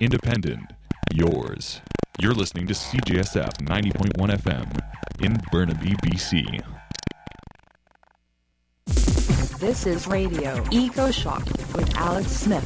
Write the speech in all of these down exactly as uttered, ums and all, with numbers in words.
independent, yours. You're listening to C J S F ninety point one F M in Burnaby, B C. This is Radio Eco Shock with Alex Smith.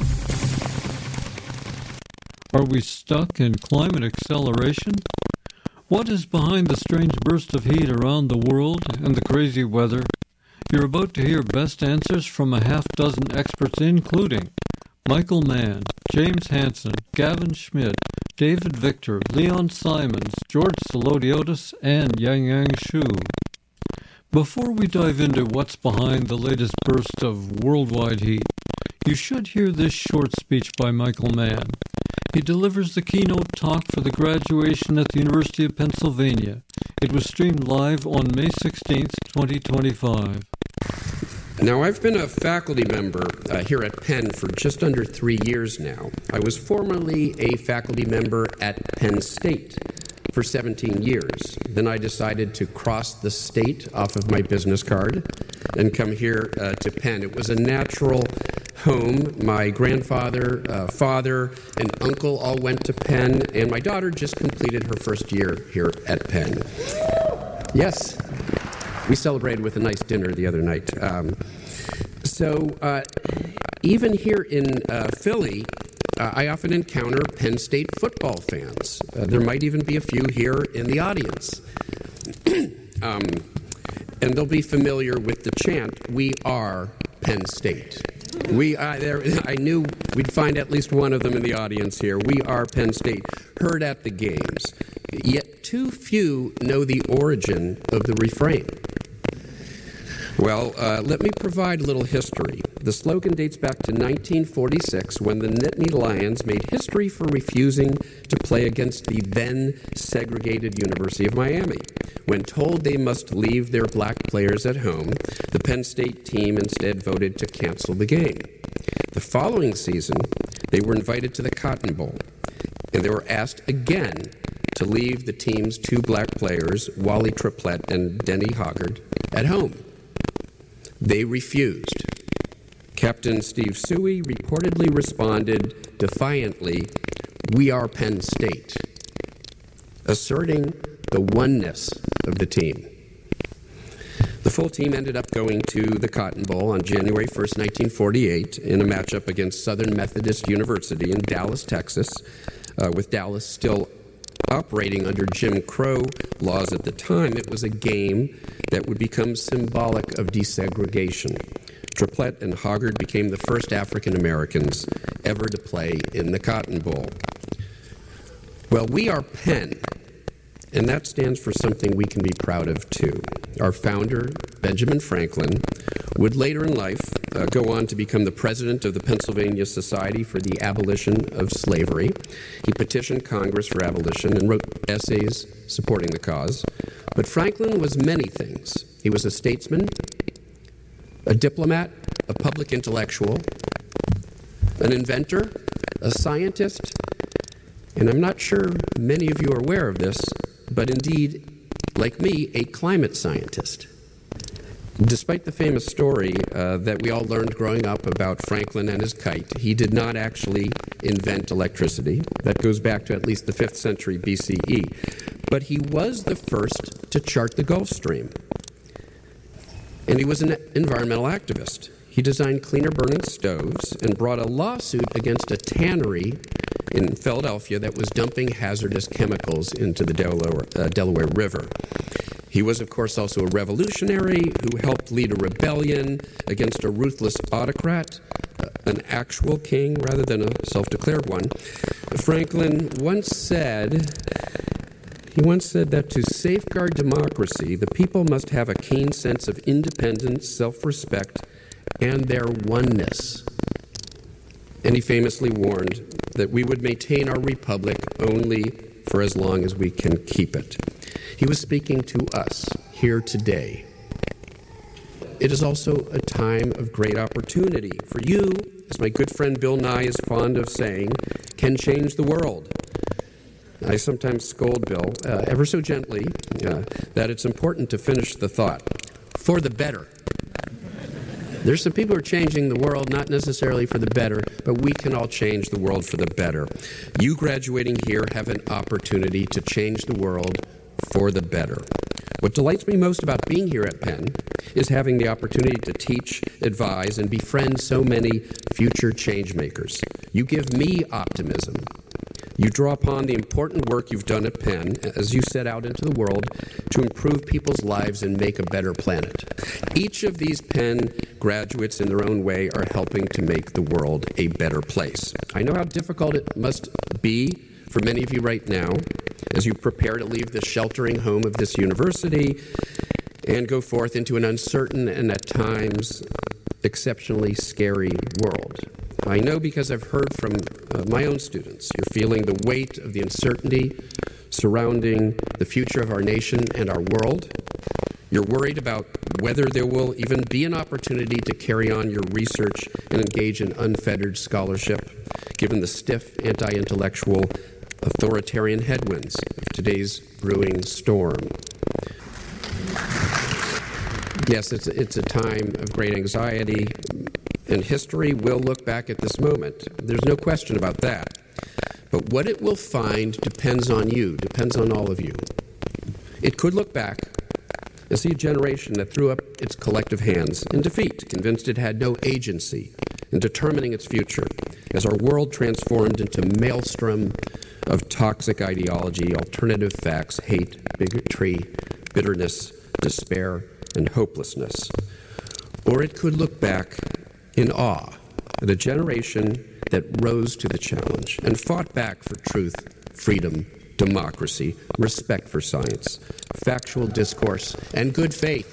Are we stuck in climate acceleration? What is behind the strange burst of heat around the world and the crazy weather? You're about to hear best answers from a half dozen experts, including Michael Mann, James Hansen, Gavin Schmidt, David Victor, Leon Simons, George Solodiotis, and Yang Yang Shu. Before we dive into what's behind the latest burst of worldwide heat, you should hear this short speech by Michael Mann. He delivers the keynote talk for the graduation at the University of Pennsylvania. It was streamed live on May sixteenth, twenty twenty-five. Now, I've been a faculty member uh, here at Penn for just under three years now. I was formerly a faculty member at Penn State for seventeen years. Then I decided to cross the state off of my business card and come here uh, to Penn. It was a natural home. My grandfather, uh, father, and uncle all went to Penn, and my daughter just completed her first year here at Penn. Yes. We celebrated with a nice dinner the other night. Um, so uh, even here in uh, Philly, uh, I often encounter Penn State football fans. Uh, there might even be a few here in the audience. um, and they'll be familiar with the chant, "We are Penn State." We, uh, there, I knew we'd find at least one of them in the audience here. "We are Penn State," heard at the games. Yet too few know the origin of the refrain. Well, uh, let me provide a little history. The slogan dates back to nineteen forty-six, when the Nittany Lions made history for refusing to play against the then segregated University of Miami. When told they must leave their black players at home, the Penn State team instead voted to cancel the game. The following season, they were invited to the Cotton Bowl, and they were asked again to leave the team's two black players, Wally Triplett and Denny Hoggard, at home. They refused. Captain Steve Suey reportedly responded defiantly, "We are Penn State," asserting the oneness of the team. The full team ended up going to the Cotton Bowl on January first, nineteen forty-eight, in a matchup against Southern Methodist University in Dallas, Texas, uh, with Dallas still operating under Jim Crow laws at the time. It was a game that would become symbolic of desegregation. Triplett and Hoggard became the first African Americans ever to play in the Cotton Bowl. Well, we are Penn, and that stands for something we can be proud of too. Our founder, Benjamin Franklin, would later in life uh, go on to become the president of the Pennsylvania Society for the Abolition of Slavery. He petitioned Congress for abolition and wrote essays supporting the cause. But Franklin was many things. He was a statesman, a diplomat, a public intellectual, an inventor, a scientist, and I'm not sure many of you are aware of this, but indeed, like me, a climate scientist. Despite the famous story uh, that we all learned growing up about Franklin and his kite, he did not actually invent electricity. That goes back to at least the fifth century B C E. But he was the first to chart the Gulf Stream. And he was an environmental activist. He designed cleaner burning stoves and brought a lawsuit against a tannery in Philadelphia that was dumping hazardous chemicals into the Delaware, uh, Delaware River. He was, of course, also a revolutionary who helped lead a rebellion against a ruthless autocrat, uh, an actual king rather than a self-declared one. Franklin once said, he once said that to safeguard democracy, the people must have a keen sense of independence, self-respect, and their oneness. And he famously warned that we would maintain our republic only for as long as we can keep it. He was speaking to us here today. It is also a time of great opportunity for you, as my good friend Bill Nye is fond of saying, can change the world. I sometimes scold Bill, uh, ever so gently, uh, that it's important to finish the thought, for the better. There's some people who are changing the world, not necessarily for the better, but we can all change the world for the better. You graduating here have an opportunity to change the world for the better. What delights me most about being here at Penn is having the opportunity to teach, advise, and befriend so many future change makers. You give me optimism. You draw upon the important work you've done at Penn as you set out into the world to improve people's lives and make a better planet. Each of these Penn graduates in their own way are helping to make the world a better place. I know how difficult it must be for many of you right now as you prepare to leave the sheltering home of this university and go forth into an uncertain and at times exceptionally scary world. I know because I've heard from uh, my own students. You're feeling the weight of the uncertainty surrounding the future of our nation and our world. You're worried about whether there will even be an opportunity to carry on your research and engage in unfettered scholarship, given the stiff, anti-intellectual, authoritarian headwinds of today's brewing storm. Yes, it's, it's a time of great anxiety, and history will look back at this moment. There's no question about that. But what it will find depends on you, depends on all of you. It could look back and see a generation that threw up its collective hands in defeat, convinced it had no agency in determining its future, as our world transformed into a maelstrom of toxic ideology, alternative facts, hate, bigotry, bitterness, despair, and hopelessness. Or it could look back in awe at a generation that rose to the challenge and fought back for truth, freedom, democracy, respect for science, factual discourse, and good faith.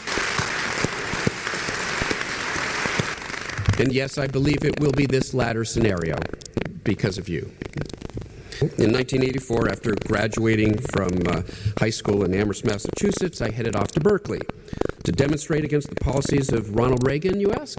And yes, I believe it will be this latter scenario because of you. In nineteen eighty-four, after graduating from uh, high school in Amherst, Massachusetts, I headed off to Berkeley to demonstrate against the policies of Ronald Reagan, you ask?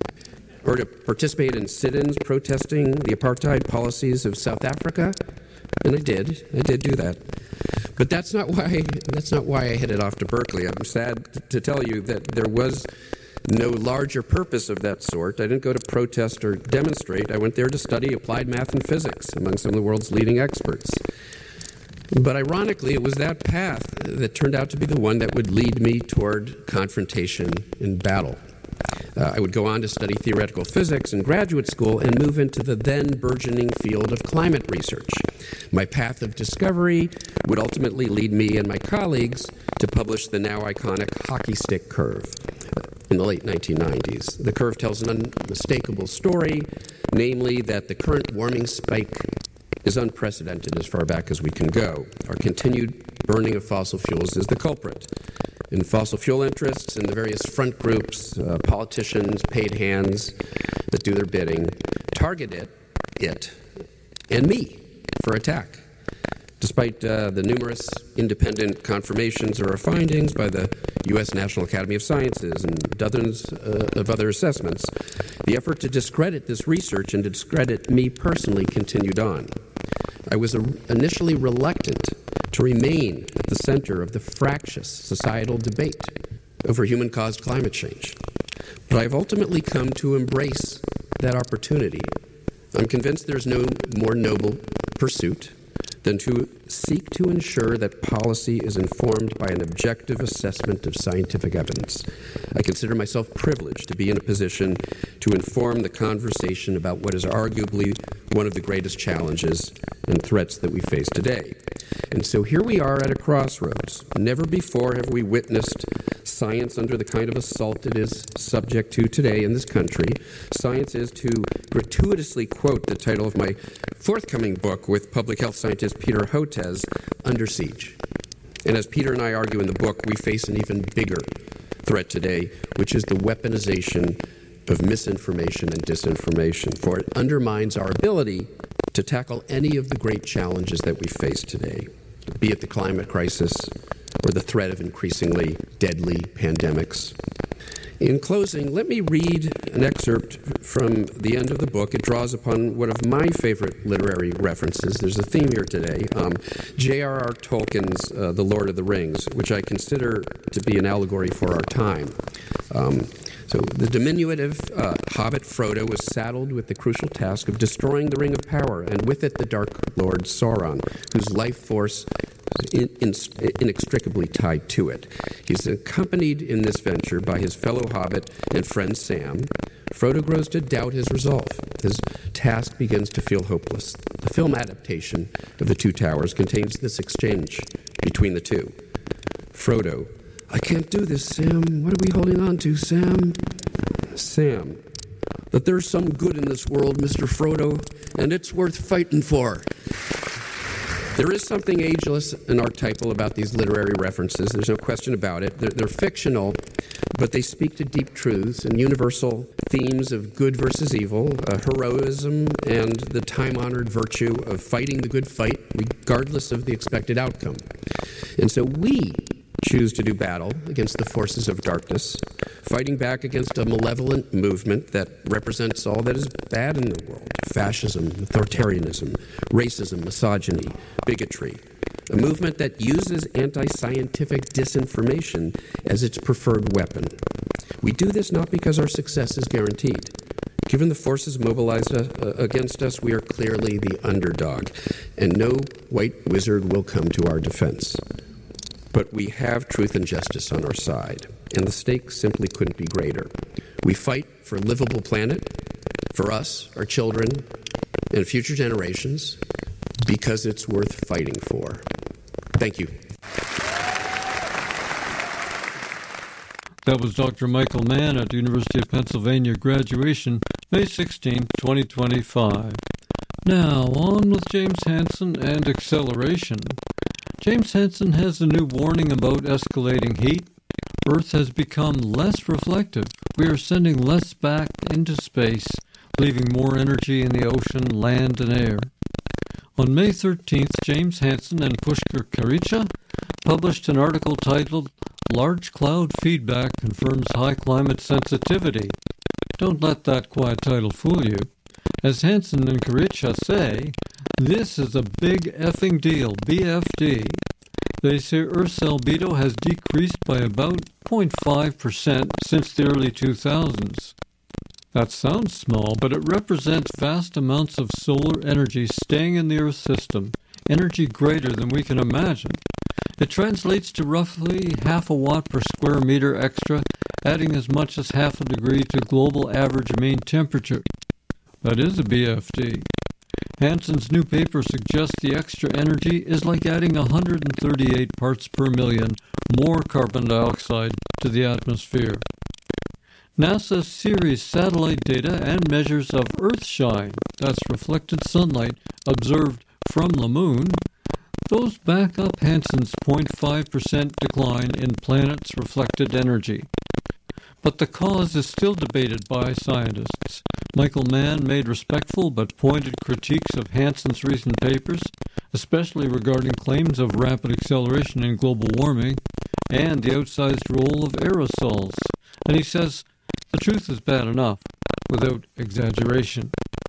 Or to participate in sit-ins protesting the apartheid policies of South Africa? And I did. I did do that. But that's not why that's not why I headed off to Berkeley. I'm sad to tell you that there was no larger purpose of that sort. I didn't go to protest or demonstrate. I went there to study applied math and physics among some of the world's leading experts. But ironically, it was that path that turned out to be the one that would lead me toward confrontation and battle. Uh, I would go on to study theoretical physics in graduate school and move into the then burgeoning field of climate research. My path of discovery would ultimately lead me and my colleagues to publish the now iconic hockey stick curve in the late nineteen nineties. The curve tells an unmistakable story, namely that the current warming spike is unprecedented as far back as we can go. Our continued burning of fossil fuels is the culprit. And fossil fuel interests and the various front groups, uh, politicians, paid hands that do their bidding, target it, it, and me for attack. Despite uh, the numerous independent confirmations of our findings by the U S National Academy of Sciences and dozens uh, of other assessments, the effort to discredit this research and to discredit me personally continued on. I was initially reluctant to remain at the center of the fractious societal debate over human-caused climate change. But I've ultimately come to embrace that opportunity. I'm convinced there's no more noble pursuit than to seek to ensure that policy is informed by an objective assessment of scientific evidence. I consider myself privileged to be in a position to inform the conversation about what is arguably one of the greatest challenges and threats that we face today. And so here we are at a crossroads. Never before have we witnessed science under the kind of assault it is subject to today in this country. Science is, to gratuitously quote the title of my forthcoming book with public health scientist Peter Hotez, under siege. And as Peter and I argue in the book, we face an even bigger threat today, which is the weaponization of misinformation and disinformation, for it undermines our ability to tackle any of the great challenges that we face today, be it the climate crisis or the threat of increasingly deadly pandemics. In closing, let me read an excerpt from the end of the book. It draws upon one of my favorite literary references. There's a theme here today. Um, J R R Tolkien's uh, The Lord of the Rings, which I consider to be an allegory for our time. Um, So the diminutive uh, hobbit Frodo was saddled with the crucial task of destroying the Ring of Power, and with it the Dark Lord Sauron, whose life force is in, in, inextricably tied to it. He's accompanied in this venture by his fellow hobbit and friend Sam. Frodo grows to doubt his resolve. His task begins to feel hopeless. The film adaptation of The Two Towers contains this exchange between the two. Frodo: "I can't do this, Sam. What are we holding on to, Sam?" Sam: "That there's some good in this world, Mister Frodo, and it's worth fighting for." There is something ageless and archetypal about these literary references. There's no question about it. They're, they're fictional, but they speak to deep truths and universal themes of good versus evil, uh, heroism, and the time-honored virtue of fighting the good fight regardless of the expected outcome. And so we choose to do battle against the forces of darkness, fighting back against a malevolent movement that represents all that is bad in the world: fascism, authoritarianism, racism, misogyny, bigotry. A movement that uses anti-scientific disinformation as its preferred weapon. We do this not because our success is guaranteed. Given the forces mobilized uh, against us, we are clearly the underdog, and no white wizard will come to our defense. But we have truth and justice on our side, and the stakes simply couldn't be greater. We fight for a livable planet, for us, our children, and future generations, because it's worth fighting for. Thank you. That was Doctor Michael Mann at the University of Pennsylvania graduation, May sixteenth, twenty twenty-five. Now, on with James Hansen and acceleration. James Hansen has a new warning about escalating heat. Earth has become less reflective. We are sending less back into space, leaving more energy in the ocean, land, and air. On May thirteenth, James Hansen and Pushkar Karicha published an article titled "Large Cloud Feedback Confirms High Climate Sensitivity." Don't let that quiet title fool you. As Hansen and Karicha say, this is a big effing deal, B F D. They say Earth's albedo has decreased by about zero point five percent since the early two thousands. That sounds small, but it represents vast amounts of solar energy staying in the Earth system, energy greater than we can imagine. It translates to roughly half a watt per square meter extra, adding as much as half a degree to global average mean temperature. That is a B F D. Hansen's new paper suggests the extra energy is like adding one hundred thirty-eight parts per million more carbon dioxide to the atmosphere. NASA's Ceres satellite data and measures of Earthshine, that's reflected sunlight observed from the moon, those back up Hansen's zero point five percent decline in planet's reflected energy. But the cause is still debated by scientists. Michael Mann made respectful but pointed critiques of Hansen's recent papers, especially regarding claims of rapid acceleration in global warming and the outsized role of aerosols. And he says the truth is bad enough, without exaggeration.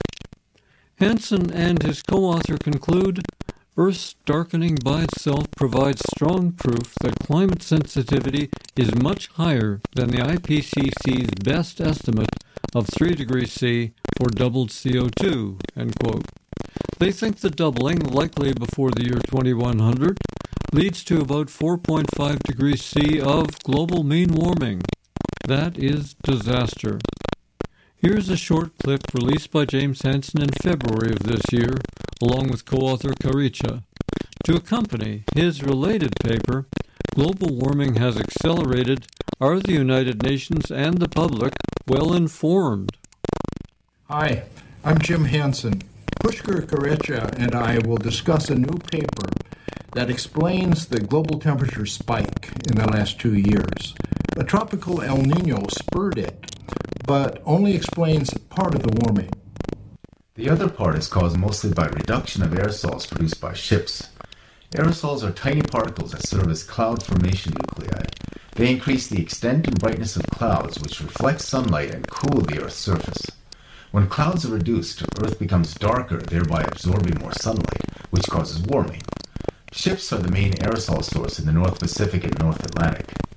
Hansen and his co-author conclude, Earth's darkening by itself provides strong proof that climate sensitivity is much higher than the I P C C's best estimate of three degrees C for doubled C O two, end quote. They think the doubling, likely before the year twenty-one hundred, leads to about four point five degrees C of global mean warming. That is disaster. Here's a short clip released by James Hansen in February of this year, along with co-author Karicha. To accompany his related paper, Global Warming Has Accelerated, Are the United Nations and the Public Well Informed? Hi, I'm Jim Hansen. Pushkar Karicha and I will discuss a new paper that explains the global temperature spike in the last two years. A tropical El Nino spurred it, but only explains part of the warming. The other part is caused mostly by reduction of aerosols produced by ships. Aerosols are tiny particles that serve as cloud formation nuclei. They increase the extent and brightness of clouds, which reflect sunlight and cool the Earth's surface. When clouds are reduced, Earth becomes darker, thereby absorbing more sunlight, which causes warming. Ships are the main aerosol source in the North Pacific and North Atlantic.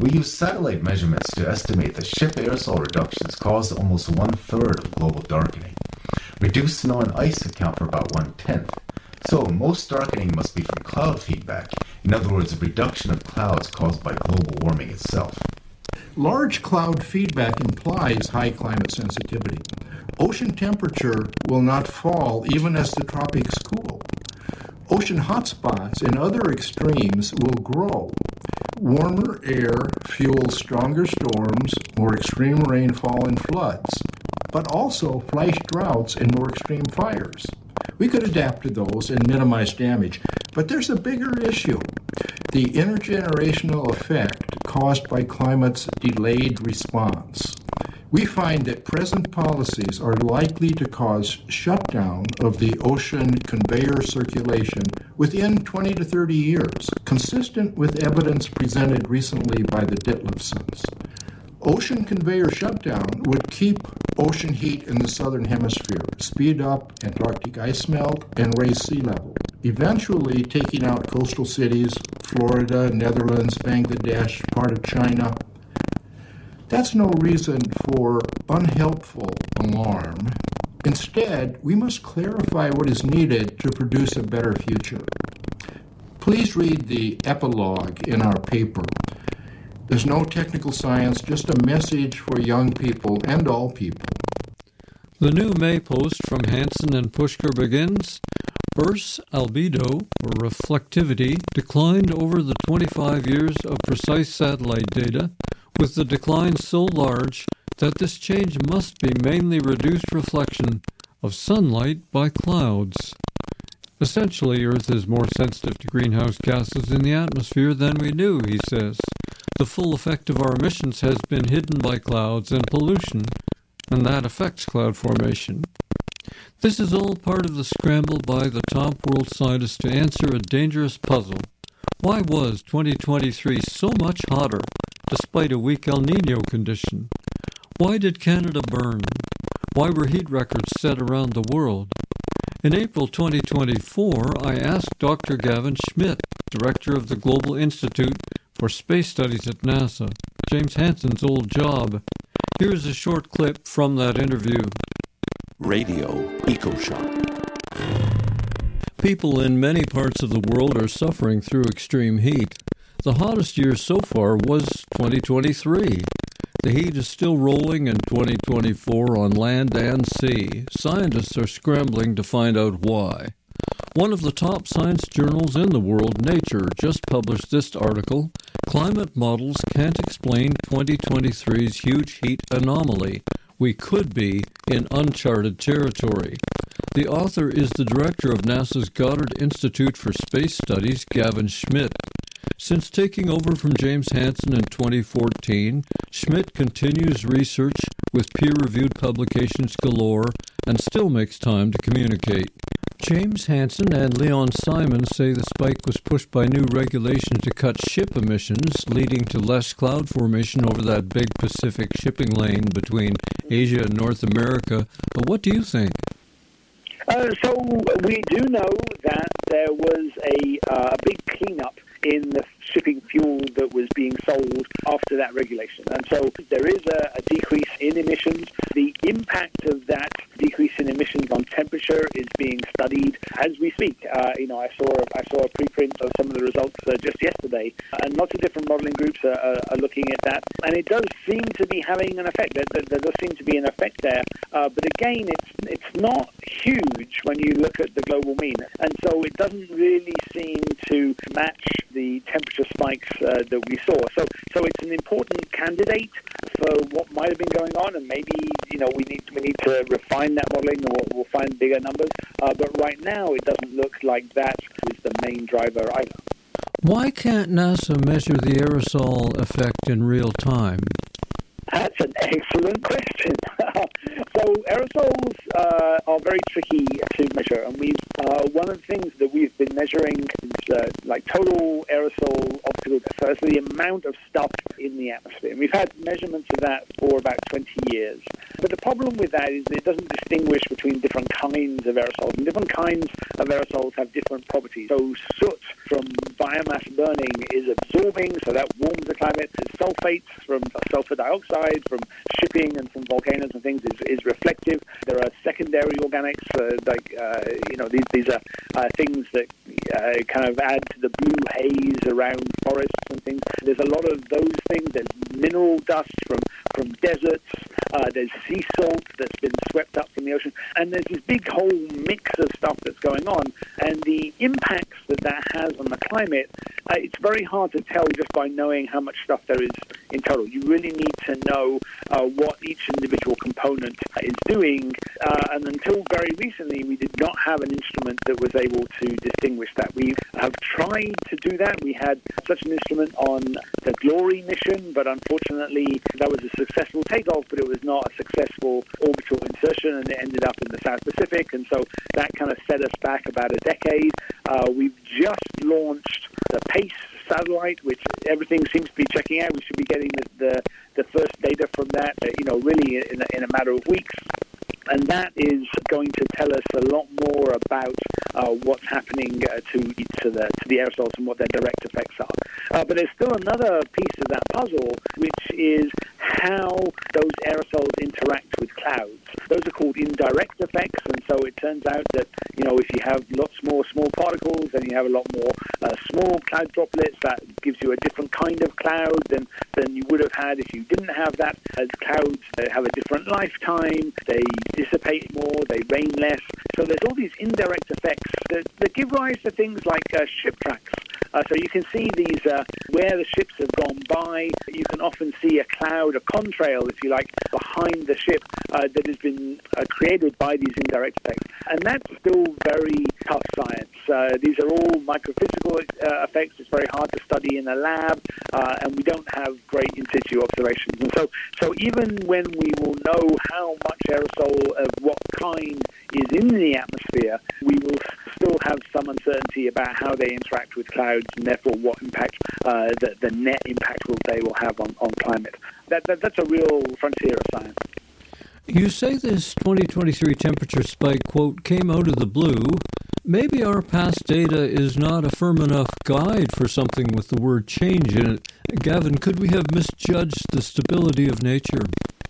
We use satellite measurements to estimate that ship aerosol reductions cause almost one-third of global darkening. Reduced snow and ice account for about one-tenth. So, most darkening must be from cloud feedback, in other words, a reduction of clouds caused by global warming itself. Large cloud feedback implies high climate sensitivity. Ocean temperature will not fall even as the tropics cool. Ocean hotspots and other extremes will grow. Warmer air fuels stronger storms, more extreme rainfall and floods, but also flash droughts and more extreme fires. We could adapt to those and minimize damage, but there's a bigger issue: the intergenerational effect caused by climate's delayed response. We find that present policies are likely to cause shutdown of the ocean conveyor circulation within twenty to thirty years, consistent with evidence presented recently by the Ditlevsons. Ocean conveyor shutdown would keep ocean heat in the southern hemisphere, speed up Antarctic ice melt, and raise sea level, eventually taking out coastal cities, Florida, Netherlands, Bangladesh, part of China. That's no reason for unhelpful alarm. Instead, we must clarify what is needed to produce a better future. Please read the epilogue in our paper. There's no technical science, just a message for young people and all people. The new May post from Hansen and Pushkar begins, Earth's albedo, or reflectivity, declined over the twenty-five years of precise satellite data, with the decline so large that this change must be mainly reduced reflection of sunlight by clouds. Essentially, Earth is more sensitive to greenhouse gases in the atmosphere than we knew, he says. The full effect of our emissions has been hidden by clouds and pollution, and that affects cloud formation. This is all part of the scramble by the top world scientists to answer a dangerous puzzle. Why was twenty twenty-three so much hotter, despite a weak El Niño condition? Why did Canada burn? Why were heat records set around the world? In April twenty twenty-four, I asked Doctor Gavin Schmidt, director of the Global Institute for Space Studies at NASA, James Hansen's old job. Here's a short clip from that interview. Radio EcoShock. People in many parts of the world are suffering through extreme heat. The hottest year so far was twenty twenty-three. The heat is still rolling in twenty twenty-four on land and sea. Scientists are scrambling to find out why. One of the top science journals in the world, Nature, just published this article, Climate Models Can't Explain twenty twenty-three's Huge Heat Anomaly. We could be in uncharted territory. The author is the director of NASA's Goddard Institute for Space Studies, Gavin Schmidt. Since taking over from James Hansen in twenty fourteen, Schmidt continues research with peer-reviewed publications galore and still makes time to communicate. James Hansen and Leon Simon say the spike was pushed by new regulation to cut ship emissions, leading to less cloud formation over that big Pacific shipping lane between Asia and North America. But what do you think? Uh, so we do know that there was a, uh, a big cleanup in the shipping fuel that was being sold after that regulation. And so there is a, a decrease in emissions. The impact of that decrease in emissions on temperature is being studied as we speak. Uh, you know, I saw I saw a preprint of some of the results uh, just yesterday, and lots of different modeling groups are, are, are looking at that. And it does seem to be having an effect. There, there, there does seem to be an effect there. Uh, but again, it's it's not huge when you look at the global mean. And so it doesn't really seem to match the temperature spikes uh, that we saw. So so it's an important candidate for what might have been going on, and maybe, you know, we need we need to refine that modeling, and we'll, we'll find bigger numbers. Uh, but right now, it doesn't look like that is the main driver either. Why can't NASA measure the aerosol effect in real time? That's an excellent question. So aerosols uh, are very tricky to measure, and we've uh, one of the things that we've been measuring is uh, like total aerosol optical depth, so the amount of stuff in the atmosphere. And we've had measurements of that for about twenty years. But the problem with that is that it doesn't distinguish between different kinds of aerosols, and different kinds of aerosols have different properties. So soot from biomass burning is absorbing, so that warms the climate. Sulfates from sulfur dioxide from shipping and from volcanoes and things is, is reflective. There are secondary organics, uh, like, uh, you know, these, these are uh, things that uh, kind of add to the blue haze around forests and things. There's a lot of those things. There's mineral dust from, from deserts. Uh, there's sea salt that's been swept up from the ocean. And there's this big whole mix of stuff that's going on. And the impacts that that has on the climate, uh, it's very hard to tell just by knowing how much stuff there is in total. You really need to know uh, what each individual component is doing. Uh, and until very recently, we did not have an instrument that was able to distinguish that. We have tried to do that. We had such an instrument on the Glory mission, but unfortunately, that was a successful takeoff, but it was not a successful orbital insertion, and it ended up in the South Pacific. And so that kind of set us back about a decade. Uh, we've just launched the PACE satellite, which everything seems to be checking out. We should be getting the the, the first data from that, uh, you know, really in a, in a matter of weeks. And that is going to tell us a lot more about uh, what's happening uh, to to the to the aerosols and what their direct effects are. Uh, but there's still another piece of that puzzle, which is how those aerosols interact with clouds. Those are called indirect effects, and so it turns out that, you know, if you have lots more small particles and you have a lot more uh, small cloud droplets, that gives you a different kind of cloud than, than you would have had if you didn't have that. As clouds uh, have a different lifetime, they dissipate more, they rain less. So there's all these indirect effects that, that give rise to things like uh, ship tracks. Uh, so you can see these, uh, where the ships have gone by, you can often see a cloud, a contrail, if you like, behind the ship uh, that has been uh, created by these indirect effects. And that's still very tough science. Uh, these are all microphysical uh, effects. It's very hard to study in a lab, uh, and we don't have great in situ observations. And so, so even when we will know how much aerosol of what kind is in the atmosphere, we will still have some uncertainty about how they interact with clouds, and therefore what impact, uh, the, the net impact will, they will have on, on climate. That, that, that's a real frontier of science. You say this twenty twenty-three temperature spike, quote, came out of the blue. Maybe our past data is not a firm enough guide for something with the word change in it. Gavin, could we have misjudged the stability of nature?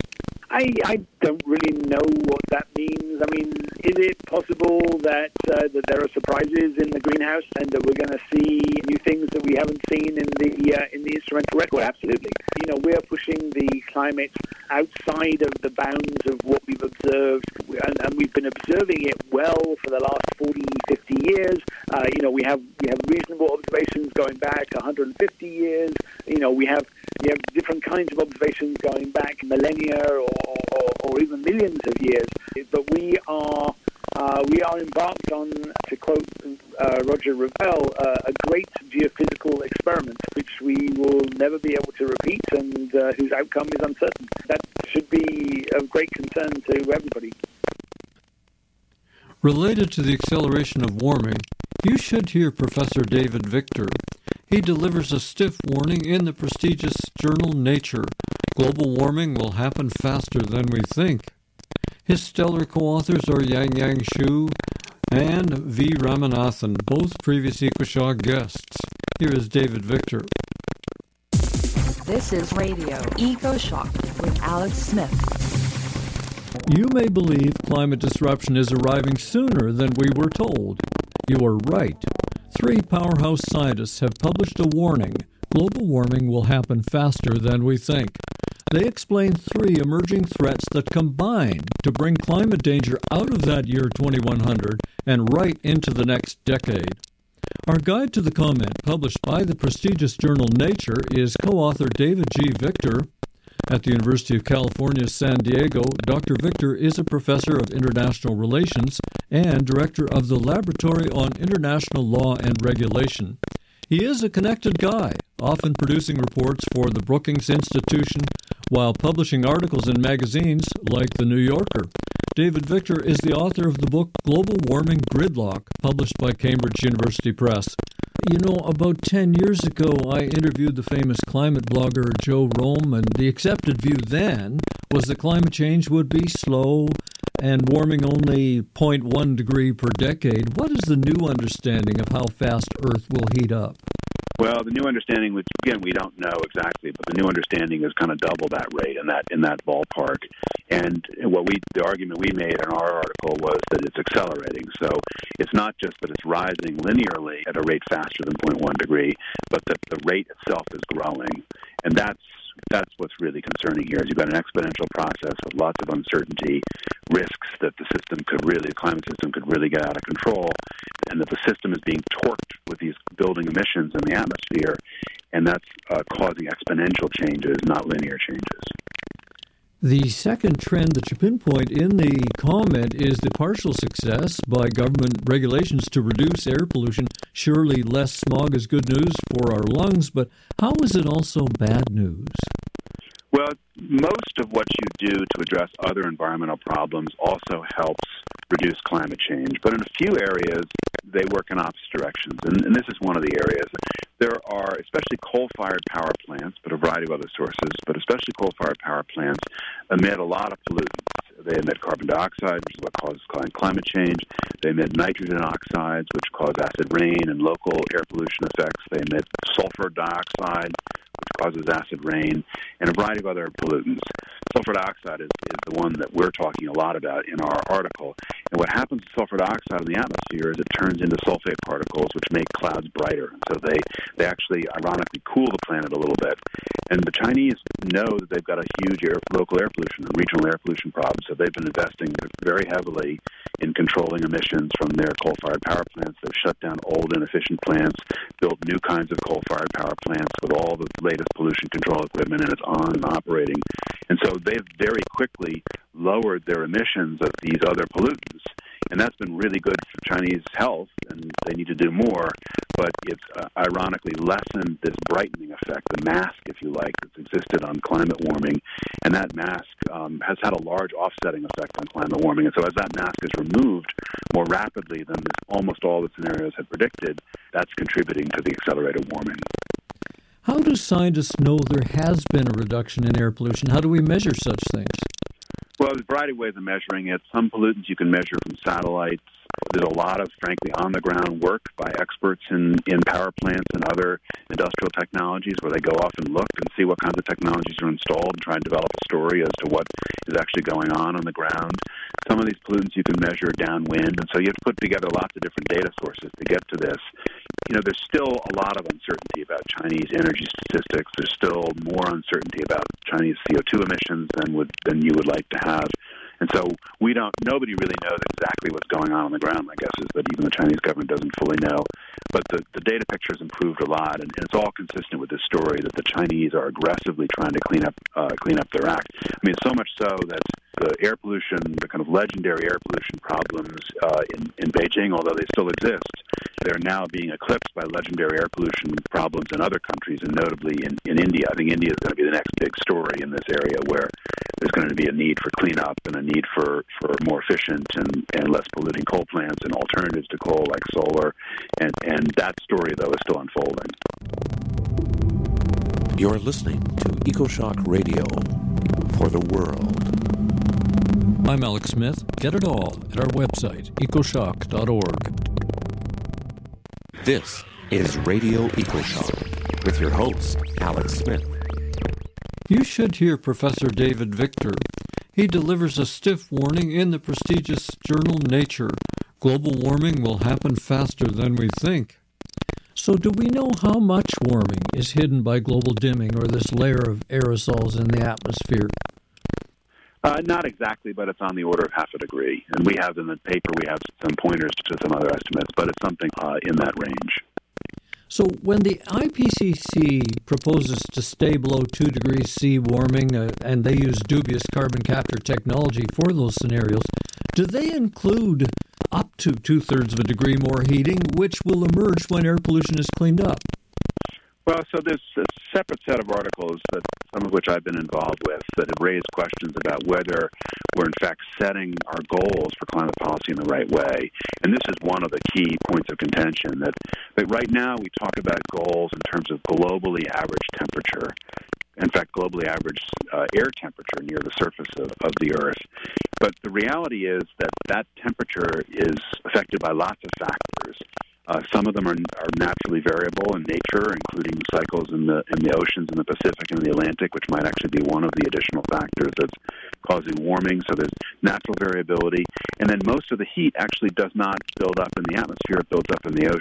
I, I don't really know what that means. I mean, is it possible that uh, that there are surprises in the greenhouse and that we're going to see new things that we haven't seen in the uh, in the instrumental record? Absolutely. You know, we're pushing the climate outside of the bounds of what we've observed, and, and we've been observing it well for the last forty, fifty years. Uh, you know, we have we have reasonable observations going back one hundred fifty years. You know, we have we have different kinds of observations going back millennia or Or, or even millions of years, but we are uh, we are embarked on, to quote uh, Roger Revelle, uh, a great geophysical experiment, which we will never be able to repeat, and uh, whose outcome is uncertain. That should be of great concern to everybody. Related to the acceleration of warming, you should hear Professor David Victor. He delivers a stiff warning in the prestigious journal Nature. Global warming will happen faster than we think. His stellar co-authors are Yang Yang Xu and V. Ramanathan, both previous EcoShock guests. Here is David Victor. This is Radio EcoShock with Alex Smith. You may believe climate disruption is arriving sooner than we were told. You are right. Three powerhouse scientists have published a warning. Global warming will happen faster than we think. They explain three emerging threats that combine to bring climate danger out of that year twenty-one hundred and right into the next decade. Our guide to the comment, published by the prestigious journal Nature, is co-author David G. Victor. At the University of California, San Diego, Doctor Victor is a professor of international relations and director of the Laboratory on International Law and Regulation. He is a connected guy, often producing reports for the Brookings Institution while publishing articles in magazines like The New Yorker. David Victor is the author of the book Global Warming Gridlock, published by Cambridge University Press. you know, about ten years ago, I interviewed the famous climate blogger Joe Romm, and the accepted view then was that climate change would be slow and warming only zero point one degree per decade. What is the new understanding of how fast Earth will heat up? Well, the new understanding, which again we don't know exactly, but the new understanding is kind of double that rate in that in that ballpark. And what we, the argument we made in our article was that it's accelerating. So it's not just that it's rising linearly at a rate faster than zero point one degree, but that the rate itself is growing, and that's that's what's really concerning here. Is you've got an exponential process with lots of uncertainty, risks that the system could really, the climate system could really get out of control, and that the system is being torqued with these building emissions in the atmosphere, and that's uh, causing exponential changes, not linear changes. The second trend that you pinpoint in the comment is the partial success by government regulations to reduce air pollution. Surely less smog is good news for our lungs, but how is it also bad news? Well, most of what you do to address other environmental problems also helps reduce climate change. But in a few areas, they work in opposite directions. And, and this is one of the areas. There are, especially coal-fired power plants, but a variety of other sources, but especially coal-fired power plants emit a lot of pollutants. They emit carbon dioxide, which is what causes climate change. They emit nitrogen oxides, which cause acid rain and local air pollution effects. They emit sulfur dioxide, which causes acid rain, and a variety of other pollutants. Sulfur dioxide is, is the one that we're talking a lot about in our article. And what happens to sulfur dioxide in the atmosphere is it turns into sulfate particles, which make clouds brighter. So they, they actually, ironically, cool the planet a little bit. And the Chinese know that they've got a huge air, local air pollution and regional air pollution problem, so they've been investing very heavily in controlling emissions from their coal-fired power plants. They've shut down old, inefficient plants, built new kinds of coal-fired power plants with all the latest pollution control equipment, and it's on and operating. And so they've very quickly lowered their emissions of these other pollutants, and that's been really good for Chinese health, and they need to do more, but it's uh, ironically lessened this brightening effect, the mask, if you like, that's existed on climate warming, and that mask um, has had a large offsetting effect on climate warming, and so as that mask is removed more rapidly than this, almost all the scenarios had predicted, that's contributing to the accelerated warming. How do scientists know there has been a reduction in air pollution? How do we measure such things? Well, there's a variety of ways of measuring it. Some pollutants you can measure from satellites. There's a lot of, frankly, on-the-ground work by experts in, in power plants and other industrial technologies where they go off and look and see what kinds of technologies are installed and try and develop a story as to what is actually going on on the ground. Some of these pollutants you can measure downwind, and so you have to put together lots of different data sources to get to this. You know, there's still a lot of uncertainty about Chinese energy statistics. There's still more uncertainty about Chinese C O two emissions than would than you would like to have. And so we don't, nobody really knows exactly what's going on on the ground, my guess is that even the Chinese government doesn't fully know. But the, the data picture has improved a lot, and, and it's all consistent with this story that the Chinese are aggressively trying to clean up uh, clean up their act. I mean, so much so that the air pollution, the kind of legendary air pollution problems uh, in, in Beijing, although they still exist, they're now being eclipsed by legendary air pollution problems in other countries, and notably in, in India. I think India is going to be the next big story in this area where there's going to be a need for cleanup and a need for, for more efficient and, and less polluting coal plants and alternatives to coal like solar. And, and that story, though, is still unfolding. You're listening to EcoShock Radio for the world. I'm Alex Smith. Get it all at our website, ecoshock dot org. This is Radio EcoShock with your host, Alex Smith. You should hear Professor David Victor. He delivers a stiff warning in the prestigious journal Nature. Global warming will happen faster than we think. So do we know how much warming is hidden by global dimming or this layer of aerosols in the atmosphere? Uh, not exactly, but it's on the order of half a degree. And we have in the paper, we have some pointers to some other estimates, but it's something uh, in that range. So when the I P C C proposes to stay below two degrees C warming, uh, and they use dubious carbon capture technology for those scenarios, do they include up to two-thirds of a degree more heating, which will emerge when air pollution is cleaned up? Well, so there's a separate set of articles, that some of which I've been involved with, that have raised questions about whether we're in fact setting our goals for climate policy in the right way. And this is one of the key points of contention, that, that right now we talk about goals in terms of globally average temperature. In fact, globally average uh, air temperature near the surface of, of the Earth. But the reality is that that temperature is affected by lots of factors. Uh, some of them are, are naturally variable in nature, including cycles in the in the oceans in the Pacific and the Atlantic, which might actually be one of the additional factors that's causing warming. So there's natural variability. And then most of the heat actually does not build up in the atmosphere. It builds up in the ocean.